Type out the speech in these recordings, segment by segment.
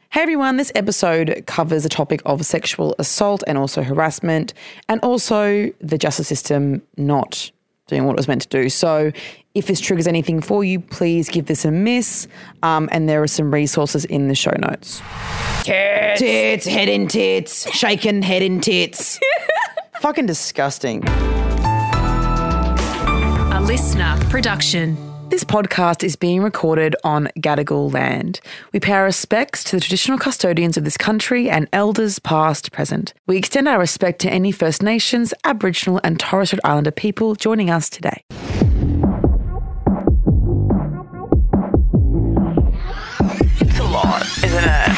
Hey everyone, this episode covers the topic of sexual assault and also harassment and also the justice system not doing what it was meant to do. So if this triggers anything for you, please give this a miss. And there are some resources in the show notes. Tits, head in tits, shaken head in tits. Fucking disgusting. A listener production. This podcast is being recorded on Gadigal land. We pay our respects to the traditional custodians of this country and elders past, present. We extend our respect to any First Nations, Aboriginal and Torres Strait Islander people joining us today. It's a lot, isn't it?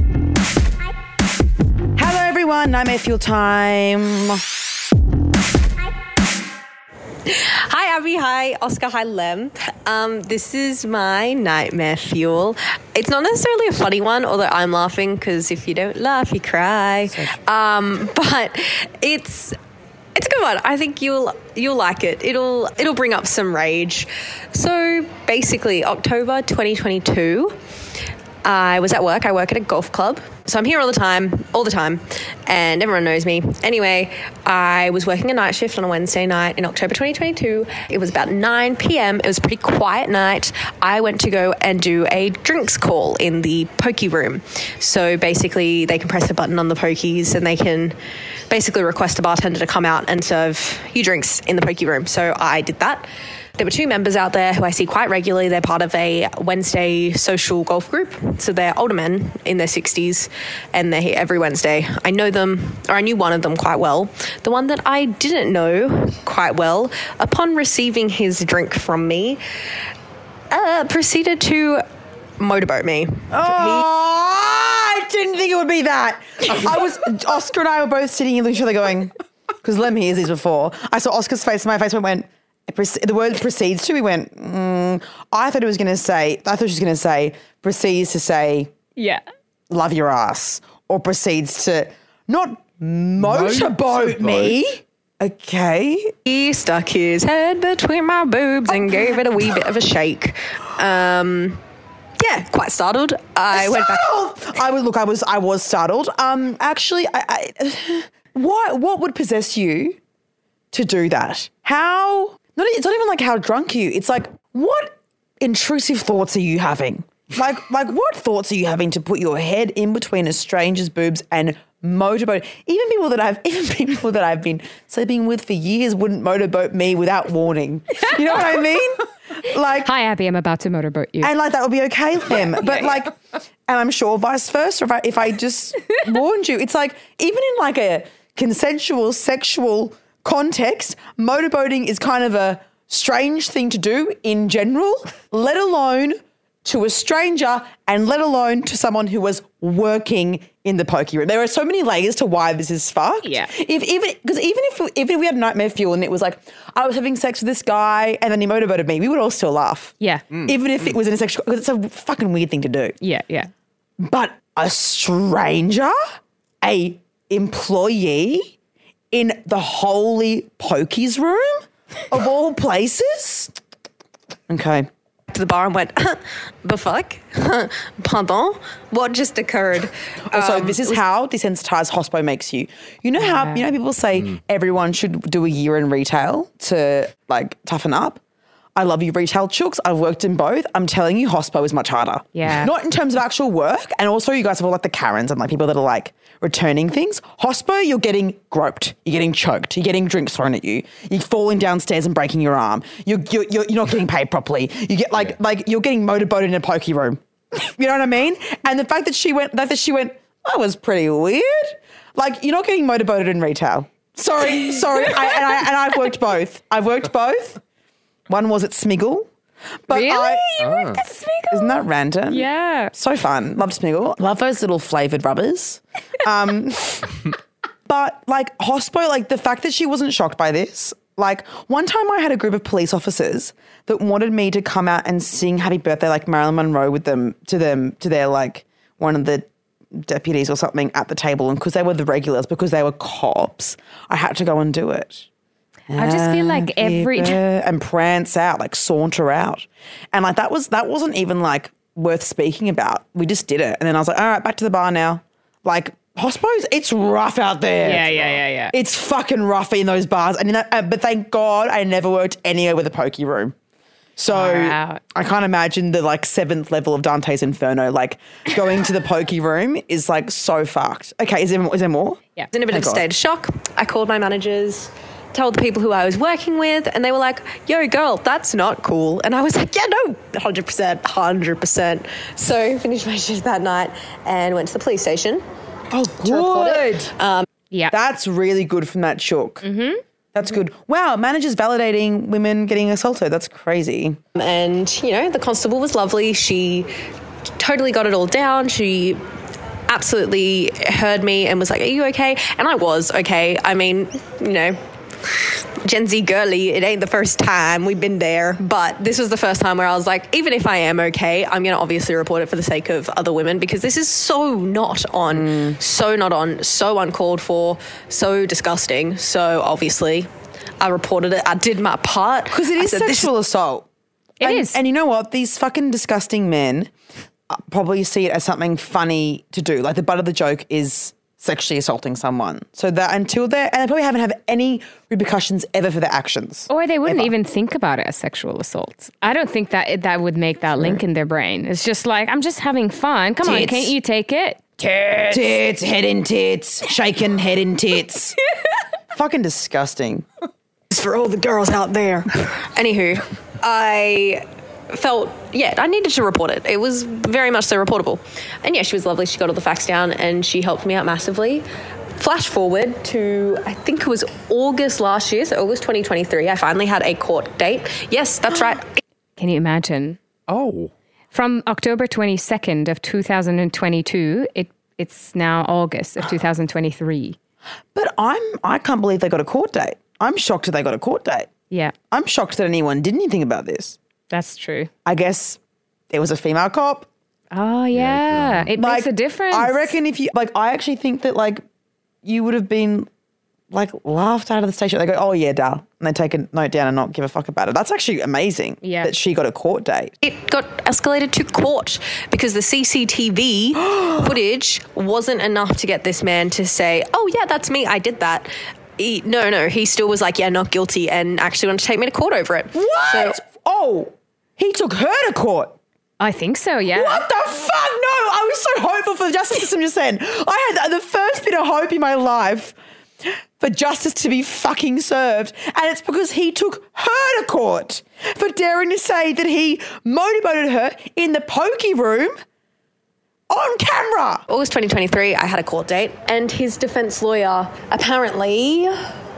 Hello everyone, Nightmare Fuel time. Hi Abby, hi Oscar, hi Lem. This is my nightmare fuel. It's not necessarily a funny one, although I'm laughing because if you don't laugh, you cry. But it's a good one. I think you'll like it. It'll bring up some rage. So basically, October 2022. I was at work. I work at a golf club. So I'm here all the time, and everyone knows me. Anyway, I was working a night shift on a Wednesday night in October 2022. It was about 9 p.m. It was a pretty quiet night. I went to go and do a drinks call in the pokey room. So basically, they can press a button on the pokies and they can basically request a bartender to come out and serve you drinks in the pokey room. So I did that. There were two members out there who I see quite regularly. They're part of a Wednesday social golf group. So they're older men in their 60s and they're here every Wednesday. I know them, or I knew one of them quite well. The one that I didn't know quite well, upon receiving his drink from me, proceeded to motorboat me. I didn't think it would be that. Oscar and I were both sitting in each other going, because Lem hears these before. I saw Oscar's face and my face went, the word proceeds to, we went, I thought she was going to say, proceeds to say, yeah, love your ass, or proceeds to not motorboat me. Okay. He stuck his head between my boobs and gave it a wee bit of a shake. Yeah, quite startled. I went back. I was startled. Actually, what would possess you to do that? How? It's not even like how drunk are you. It's like, what intrusive thoughts are you having? Like what thoughts are you having to put your head in between a stranger's boobs and motorboat? Even people that I've been sleeping with for years wouldn't motorboat me without warning. You know what I mean? Like, hi Abby, I'm about to motorboat you. And like that would be okay with him. But like, and I'm sure vice versa. If I just warned you, it's like even in like a consensual sexual context, motorboating is kind of a strange thing to do in general, let alone to a stranger and let alone to someone who was working in the pokey room. There are so many layers to why this is fucked. Yeah. Even if we had nightmare fuel and it was like, I was having sex with this guy and then he motorboated me, we would all still laugh. Yeah. Even if it was in a sexual, because it's a fucking weird thing to do. Yeah, yeah. But a stranger, a employee in the holy pokies room of all places? Okay. To the bar and went, the fuck? Pardon? What just occurred? Also, this is how desensitized hospo makes you. You know how, people say everyone should do a year in retail to like toughen up? I love you retail chooks. I've worked in both. I'm telling you, hospo is much harder. Yeah. Not in terms of actual work. And also you guys have all like the Karens and like people that are like returning things. Hospo, you're getting groped. You're getting choked. You're getting drinks thrown at you. You're falling downstairs and breaking your arm. You're not getting paid properly. You get like you're getting motorboated in a pokey room. You know what I mean? And the fact that she went, that was pretty weird. Like you're not getting motorboated in retail. Sorry. I've worked both. One was at Smiggle. But really? You worked at Smiggle? Isn't that random? Yeah. So fun. Love Smiggle. Love those little flavoured rubbers. But like hospo, like the fact that she wasn't shocked by this. Like one time I had a group of police officers that wanted me to come out and sing Happy Birthday like Marilyn Monroe with them to their like one of the deputies or something at the table. And because they were the regulars, because they were cops, I had to go and do it. I just feel like every and prance out, like saunter out. And like that wasn't even like worth speaking about. We just did it. And then I was like, all right, back to the bar now. Like, hospos, it's rough out there. Yeah. It's fucking rough in those bars. And but thank God I never worked anywhere with a pokey room. So Wow. I can't imagine the like 7th level of Dante's Inferno. Like going to the pokey room is like so fucked. Okay, is there more? Yeah. I was in a bit of a God. state of shock. I called my managers, told the people who I was working with, and they were like, yo, girl, that's not cool. And I was like, yeah, no, 100%. So finished my shift that night and went to the police station. Oh, report it. good. Yeah. That's really good from that shook. Mm-hmm. That's good. Wow, managers validating women getting assaulted. That's crazy. And, the constable was lovely. She totally got it all down. She absolutely heard me and was like, are you okay? And I was okay. I mean, Gen Z girly, it ain't the first time, we've been there, but this was the first time where I was like, even if I am okay, I'm going to obviously report it for the sake of other women, because this is so not on, so uncalled for, so disgusting. So obviously I reported it. I did my part. Because it is sexual assault. It is. And you know what? These fucking disgusting men probably see it as something funny to do. Like the butt of the joke is sexually assaulting someone. So that and they probably haven't had any repercussions ever for their actions. Or they wouldn't Ever. even think about it as sexual assault. I don't think that would make that link in their brain. It's just like, I'm just having fun. Come on, Tits. can't you take it? Tits, head in tits, shaking head in tits. Fucking disgusting. It's for all the girls out there. Anywho, I felt, I needed to report it. It was very much so reportable. And she was lovely. She got all the facts down and she helped me out massively. Flash forward to, I think it was August last year, so August 2023, I finally had a court date. Yes, that's right. Can you imagine? Oh. From October 22nd of 2022, it's now August of 2023. But I can't believe they got a court date. I'm shocked that they got a court date. Yeah, I'm shocked that anyone did anything about this. that's true. I guess there was a female cop. Oh, yeah. It makes a difference. I reckon if you, I actually think that, you would have been, laughed out of the station. They go, oh, yeah, Dal. And they take a note down and not give a fuck about it. That's actually amazing that she got a court date. It got escalated to court because the CCTV footage wasn't enough to get this man to say, oh, yeah, that's me. I did that. No. He still was like, yeah, not guilty, and actually wanted to take me to court over it. What? So, he took her to court. I think so, yeah. What the fuck? No, I was so hopeful for the justice system just then. I had the first bit of hope in my life for justice to be fucking served. And it's because he took her to court for daring to say that he motorboated her in the pokey room on camera. August 2023, I had a court date, and his defense lawyer apparently,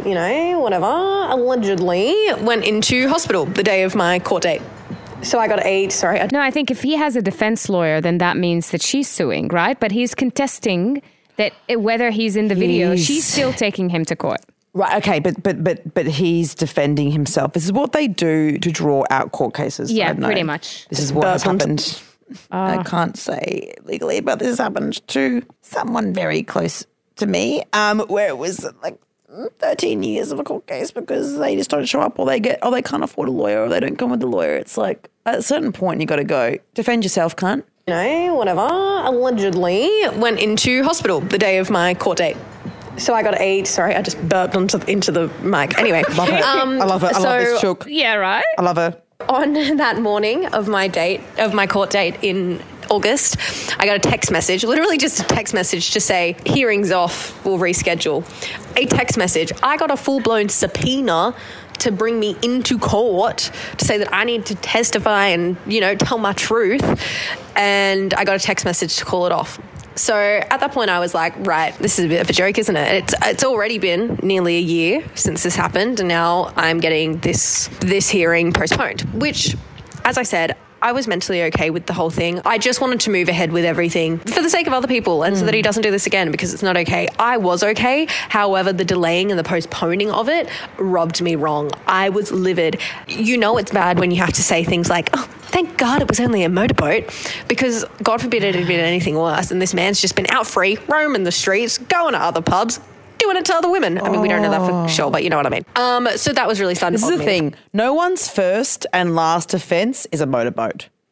allegedly went into hospital the day of my court date. So I got No, I think if he has a defense lawyer, then that means that she's suing, right? But he's contesting that whether he's in the video, she's still taking him to court. Right, okay, but he's defending himself. This is what they do to draw out court cases. Yeah, I know. pretty much. This is what has happened. I can't say legally, but this has happened to someone very close to me, where it was 13 years of a court case because they just don't show up, or they can't afford a lawyer, or they don't come with a lawyer. It's like at a certain point you got to go defend yourself, cunt. Allegedly went into hospital the day of my court date. So I got I just burped into the mic. Anyway. Love it. I love it. I love this chook. Yeah, right? I love her. On that morning of my court date in August, I got a text message, literally just a text message to say, hearings off, we'll reschedule. A text message. I got a full-blown subpoena to bring me into court to say that I need to testify and, tell my truth. And I got a text message to call it off. So at that point I was like, right, this is a bit of a joke, isn't it? It's already been nearly a year since this happened, and now I'm getting this hearing postponed, which, as I said, I was mentally okay with the whole thing. I just wanted to move ahead with everything for the sake of other people and so that he doesn't do this again, because it's not okay. I was okay. However, the delaying and the postponing of it rubbed me wrong. I was livid. It's bad when you have to say things like, oh, thank God it was only a motorboat, because God forbid it had been anything worse. And this man's just been out free, roaming the streets, going to other pubs, doing it to other women. I mean, we don't know that for sure, but you know what I mean. So that was really starting to This is bother the me. thing. No one's first and last offence is a motorboat.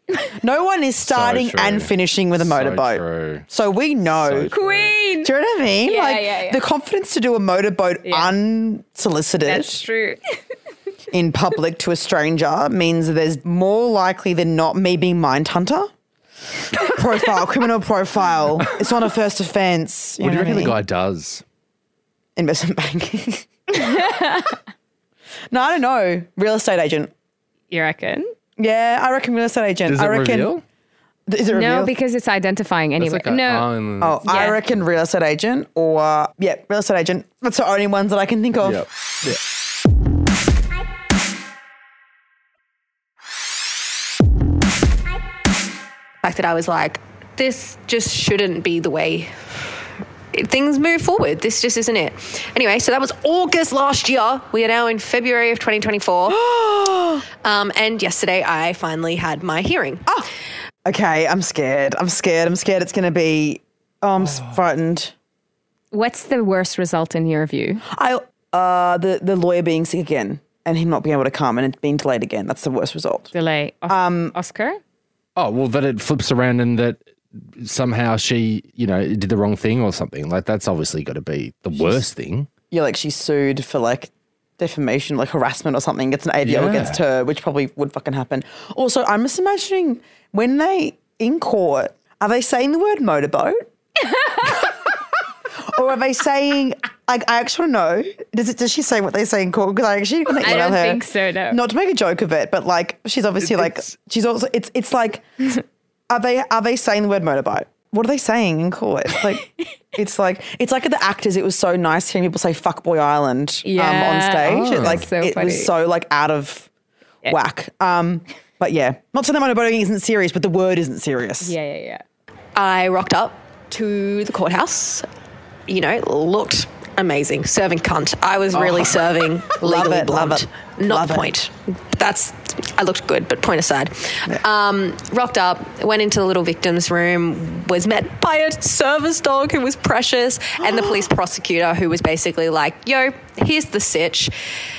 No one is starting true. and finishing with a motorboat. true. So we know. So true. Queen. Do you know what I mean? Yeah, like yeah. the confidence to do a motorboat unsolicited That's true. in public to a stranger means that there's more likely than not me being Mindhunter. Criminal profile. It's not a first offence. What do you reckon know the what I guy does? mean? Investment banking. No, I don't know. Real estate agent. You reckon? Yeah, I reckon real estate agent. Does it I reckon. reveal? Is it No, revealed? because it's identifying anyway. It's like No. Oh, I Yeah. reckon real estate agent or, real estate agent. That's the only ones that I can think of. Yep. Yeah. The fact that I was like, this just shouldn't be the way things move forward. This just isn't it. Anyway, so that was August last year. We are now in February of 2024. And yesterday I finally had my hearing. Okay, I'm scared. I'm scared it's going to be, I'm frightened. What's the worst result in your view? The lawyer being sick again and him not being able to come and it being delayed again. That's the worst result. Delay. Oscar? Oh, well, that it flips around and that somehow she, did the wrong thing or something. Like, that's obviously got to be the worst thing. Yeah, like she's sued for like defamation, like harassment or something, gets an ADO Yeah. against her, which probably would fucking happen. Also, I'm just imagining when they, in court, are they saying the word motorboat? Or are they saying, like, I actually want to know, does she say what they say in court? Because I actually want to I email don't her. think so, no. Not to make a joke of it, but like, she's obviously she's also, it's like, are they saying the word motorboat? What are they saying in court? Like, it's like at the Actors, it was so nice hearing people say Fuckboy Island on stage. Oh. Like, So it funny. was so like out of whack. But yeah, not saying that motorboating isn't serious, but the word isn't serious. Yeah. I rocked up to the courthouse, looked amazing. Serving cunt. I was really serving legally it, blonde. love it. Not Love the it. point. I looked good, but point aside. Rocked up, went into the little victim's room, was met by a service dog who was precious, and the police prosecutor who was basically like, yo, here's the sitch.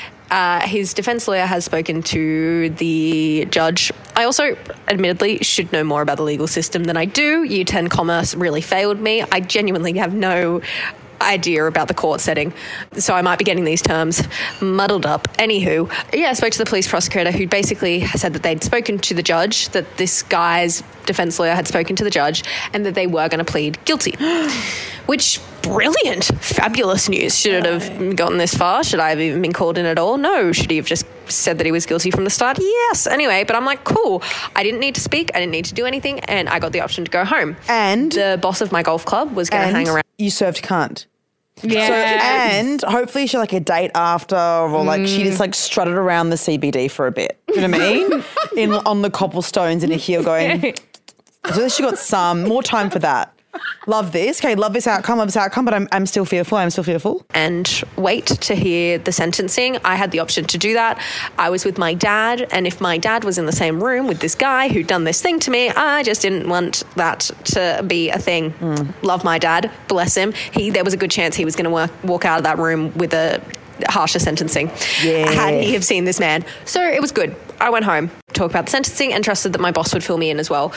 His defense lawyer has spoken to the judge. I also, admittedly, should know more about the legal system than I do. Year 10 commerce really failed me. I genuinely have no idea about the court setting, so I might be getting these terms muddled up. Anywho, I spoke to the police prosecutor who basically said that they'd spoken to the judge, that this guy's defense lawyer had spoken to the judge, and that they were going to plead guilty. Which, brilliant, fabulous news. Should it have gotten this far? Should I have even been called in at all? No. Should he have just said that he was guilty from the start? Yes. Anyway, but I'm like, cool. I didn't need to speak. I didn't need to do anything. And I got the option to go home. And the boss of my golf club was going to hang around. You served cunt. Yeah. So, and hopefully she like a date after, or like she just like strutted around the CBD for a bit. You know what I mean? On the cobblestones in a heel going. So she got some more time for that. Love this. Okay, love this outcome, but I'm still fearful. And wait to hear the sentencing. I had the option to do that. I was with my dad, and if my dad was in the same room with this guy who'd done this thing to me, I just didn't want that to be a thing. Love my dad, bless him. There was a good chance he was going to walk out of that room with a harsher sentencing had he have seen this man. So it was good. I went home, talked about the sentencing, and trusted that my boss would fill me in as well.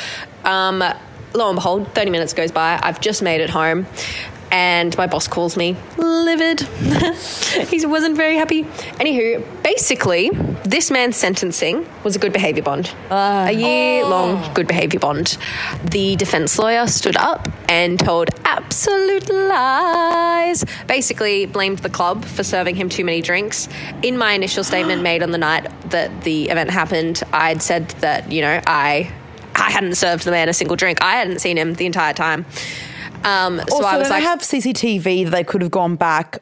Lo and behold, 30 minutes goes by. I've just made it home and my boss calls me livid. He wasn't very happy. Anywho, basically, this man's sentencing was a good behaviour bond. A year-long good behaviour bond. The defence lawyer stood up and told absolute lies. Basically, blamed the club for serving him too many drinks. In my initial statement made on the night that the event happened, I'd said that, I hadn't served the man a single drink. I hadn't seen him the entire time. So Also, I was they like, have CCTV that they could have gone back.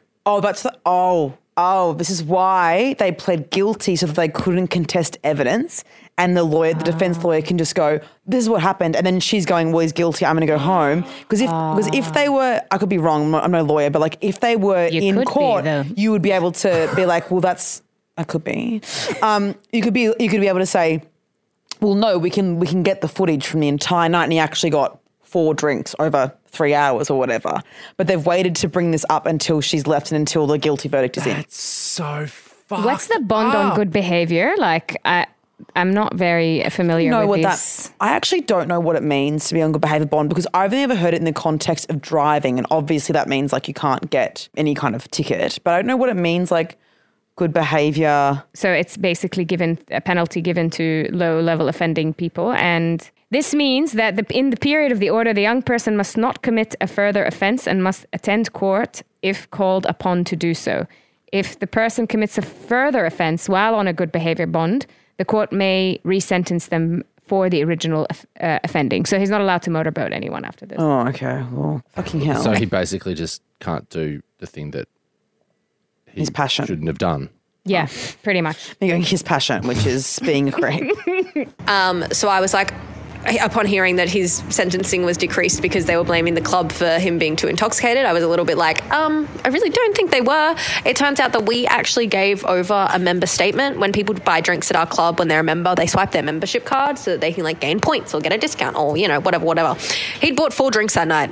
This is why they pled guilty, so that they couldn't contest evidence. And the defense lawyer can just go, this is what happened. And then she's going, well, he's guilty. I'm going to go home. Because if they were, I could be wrong. I'm no lawyer, but like if they were in court, you would be able to be like, well, I could be. You could be able to say, well, no, we can get the footage from the entire night, and he actually got 4 drinks over 3 hours or whatever. But they've waited to bring this up until she's left and until the guilty verdict is in. That's so fucked What's the bond on good behavior? Like, I'm not very familiar know with what these. I actually don't know what it means to be on good behaviour bond because I've only ever heard it in the context of driving, and obviously that means like you can't get any kind of ticket. But I don't know what it means like good behaviour. So it's basically given a penalty given to low-level offending people, and this means that in the period of the order, the young person must not commit a further offence and must attend court if called upon to do so. If the person commits a further offence while on a good behaviour bond, the court may re-sentence them for the original offending. So he's not allowed to motorboat anyone after this. Oh, okay. Well, fucking hell. So he basically just can't do the thing that he His passion. shouldn't have done. Yeah, pretty much. You're going his passion, which is being a creep. So I was like, upon hearing that his sentencing was decreased because they were blaming the club for him being too intoxicated, I was a little bit like, I really don't think they were. It turns out that we actually gave over a member statement. When people buy drinks at our club, when they're a member, they swipe their membership card so that they can like gain points or get a discount or, you know, whatever. He'd bought 4 drinks that night.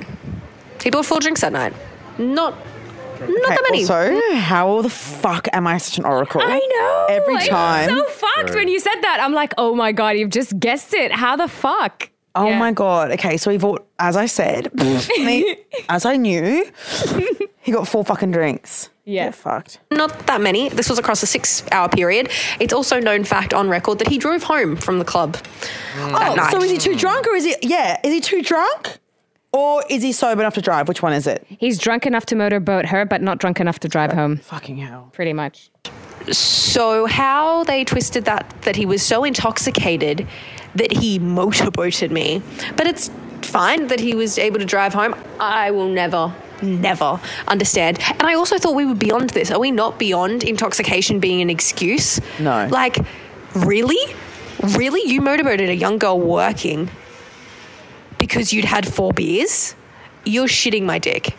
Not that many. Also, how the fuck am I such an oracle? I know. Every It's time. so fucked when you said that. I'm like, oh my God, you've just guessed it. How the fuck? Oh Yeah. my God. Okay, so he bought, as I said, as I knew, he got 4 fucking drinks. Yeah. Get fucked. Not that many. This was across a 6-hour period. It's also known fact on record that he drove home from the club that night. So is he too drunk or is he too drunk? Or is he sober enough to drive? Which one is it? He's drunk enough to motorboat her, but not drunk enough to drive home. Fucking hell. Pretty much. So how they twisted that he was so intoxicated that he motorboated me. But it's fine that he was able to drive home. I will never understand. And I also thought we were beyond this. Are we not beyond intoxication being an excuse? No. Like, really? Really? You motorboated a young girl working because you'd had 4 beers? You're shitting my dick.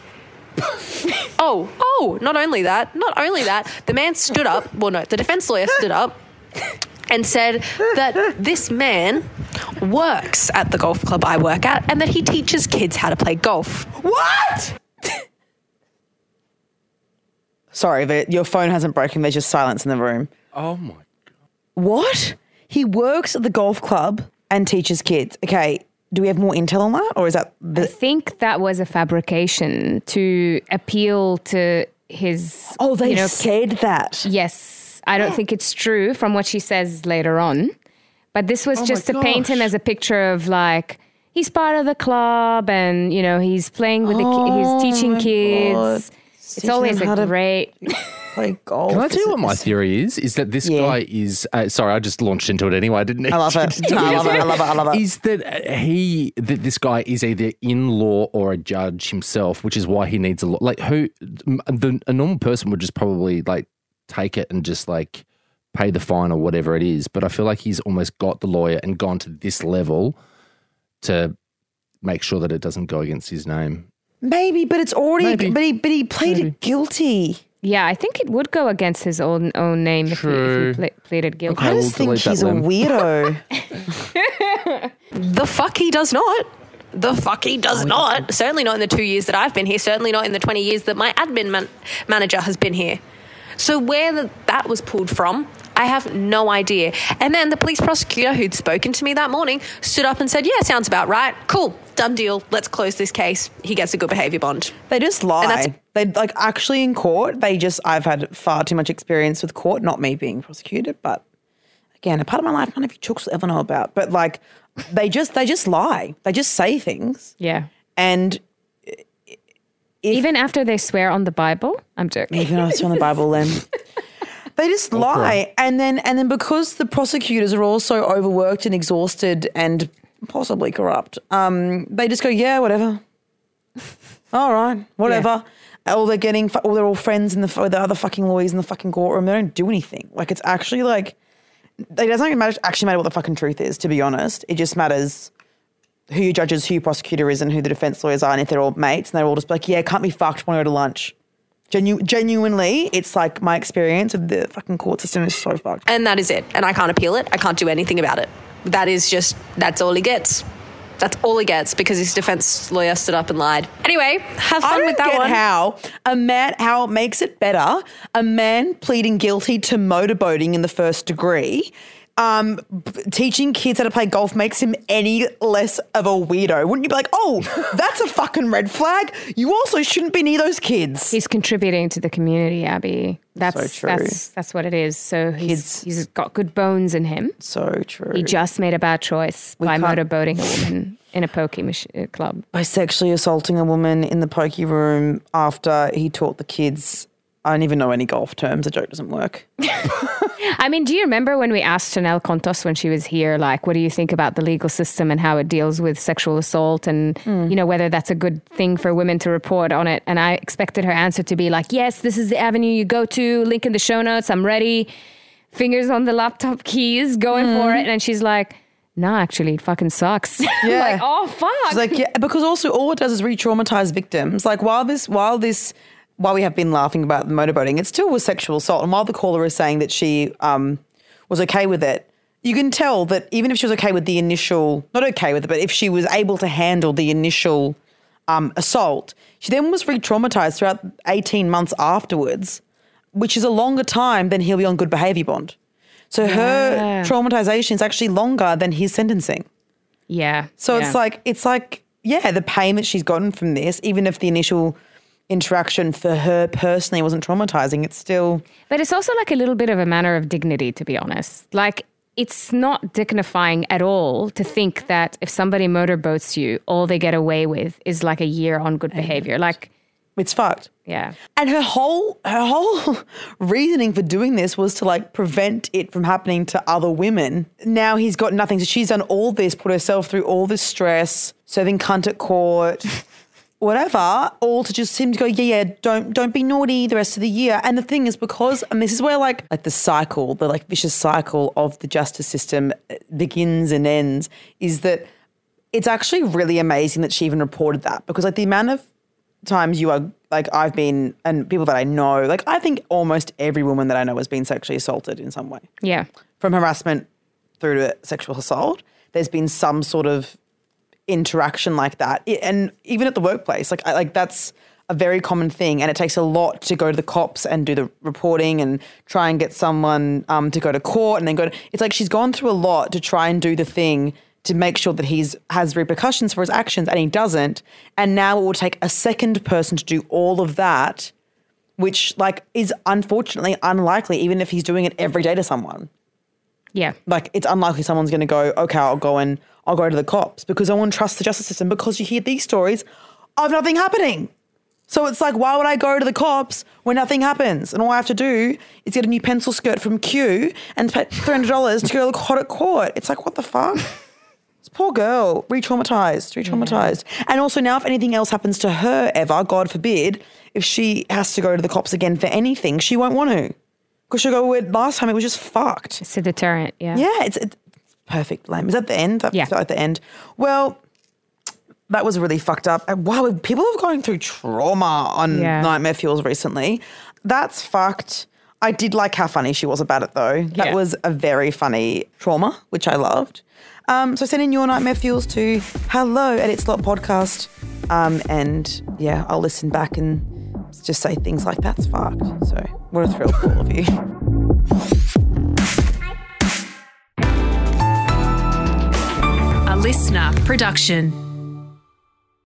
Not only that, the man stood up, the defense lawyer stood up and said that this man works at the golf club I work at and that he teaches kids how to play golf. What? Sorry, your phone hasn't broken. There's just silence in the room. Oh my God. What? He works at the golf club and teaches kids. Okay, do we have more intel on that? Or is that I think that was a fabrication to appeal to his... Oh, they said that. Yes. I don't think it's true from what she says later on. But this was just to paint him as a picture of like, he's part of the club and, you know, he's playing with he's teaching kids. God. It's always a great... Play golf. Can I tell you what my theory is? Is that this guy is... sorry, I just launched into it anyway, didn't I? I love it. No, I love it. Is that this guy is either in law or a judge himself, which is why he needs a law. Like a normal person would just probably like take it and just like pay the fine or whatever it is. But I feel like he's almost got the lawyer and gone to this level to make sure that it doesn't go against his name. Maybe, but it's already... Maybe. But he played it guilty. Yeah, I think it would go against his own name if he pleaded guilty. I just think he's a weirdo. The fuck he does not. Certainly not in the 2 years that I've been here. Certainly not in the 20 years that my admin manager has been here. So where that was pulled from, I have no idea. And then the police prosecutor who'd spoken to me that morning stood up and said, yeah, sounds about right. Cool. Done deal. Let's close this case. He gets a good behaviour bond. They just lie. They like actually in court, I've had far too much experience with court, not me being prosecuted, but again, a part of my life none of you chooks will ever know about. But like they just lie. They just say things. Yeah. And even after they swear on the Bible, I'm joking. even though it's on the Bible then. They just lie. And then because the prosecutors are also overworked and exhausted and possibly corrupt, they just go, yeah, whatever. All right, whatever. Yeah. Or they're all friends with the other fucking lawyers in the fucking courtroom. They don't do anything. Like it's actually like, it doesn't even matter what the fucking truth is, to be honest. It just matters who your judges, who your prosecutor is and who the defense lawyers are and if they're all mates and they're all just like, yeah, can't be fucked, want to go to lunch. Genuinely, it's like my experience of the fucking court system is so fucked. And that is it. And I can't appeal it. I can't do anything about it. That's all he gets. That's all he gets because his defense lawyer stood up and lied. Anyway, have fun with that one. How it makes it better. A man pleading guilty to motorboating in the first degree teaching kids how to play golf makes him any less of a weirdo. Wouldn't you be like, oh, that's a fucking red flag? You also shouldn't be near those kids. He's contributing to the community, Abby. That's So true. That's what it is. So he's got good bones in him. So true. He just made a bad choice by can't- motorboating a woman in a pokey club. By sexually assaulting a woman in the pokey room after he taught the kids. I don't even know any golf terms. The joke doesn't work. I mean, do you remember when we asked Chanel Contos when she was here, like, what do you think about the legal system and how it deals with sexual assault and, you know, whether that's a good thing for women to report on it? And I expected her answer to be like, yes, this is the avenue you go to. Link in the show notes. I'm ready. Fingers on the laptop keys, going for it. And she's like, no, actually, it fucking sucks. Yeah. Like, oh, fuck. It's like, yeah, because also all it does is re-traumatize victims. Like while we have been laughing about the motorboating, it still was sexual assault. And while the caller is saying that she was okay with it, you can tell that even if she was okay with the initial, not okay with it, but if she was able to handle the initial assault, she then was re-traumatized throughout 18 months afterwards, which is a longer time than he'll be on good behaviour bond. So her traumatization is actually longer than his sentencing. Yeah. So it's like, yeah, the pain that she's gotten from this, even if the initial interaction for her personally wasn't traumatizing, it's still... But it's also like a little bit of a matter of dignity, to be honest. Like, it's not dignifying at all to think that if somebody motorboats you, all they get away with is like a year on good behavior. Like, It's fucked. yeah. And her whole reasoning for doing this was to like prevent it from happening to other women. Now he's got nothing. So she's done all this, put herself through all this stress, serving cunt at court, whatever, all to just him to go, yeah, don't be naughty the rest of the year. And the thing is, because, and this is where like the cycle, the like vicious cycle of the justice system begins and ends, is that it's actually really amazing that she even reported that, because like the amount of times you are like, I've been, and people that I know, like I think almost every woman that I know has been sexually assaulted in some way. Yeah. From harassment through to sexual assault, there's been some sort of interaction like that. And even at the workplace, like that's a very common thing, and it takes a lot to go to the cops and do the reporting and try and get someone to go to court and then it's like she's gone through a lot to try and do the thing to make sure that has repercussions for his actions, and he doesn't. And now it will take a second person to do all of that, which like is unfortunately unlikely, even if he's doing it every day to someone. Yeah. Like it's unlikely someone's going to go, okay, I'll go to the cops because I won't trust the justice system, because you hear these stories of nothing happening. So it's like, why would I go to the cops when nothing happens? And all I have to do is get a new pencil skirt from Q and pay $300 to go look hot at court. It's like, what the fuck? This poor girl, re-traumatized. And also now if anything else happens to her ever, God forbid, if she has to go to the cops again for anything, she won't want to. Because she'll go, well, last time it was just fucked. It's a deterrent. Yeah. Yeah, it's perfect, Lem. Is that the end? Yeah. At the end. Well, that was really fucked up. And wow, people have gone through trauma on Nightmare Fuels recently. That's fucked. I did like how funny she was about it, though. That was a very funny trauma, which I loved. So send in your Nightmare Fuels to hello@itslot.podcast. And yeah, I'll listen back and just say things like, that's fucked. So what a thrill for all of you. A listener production.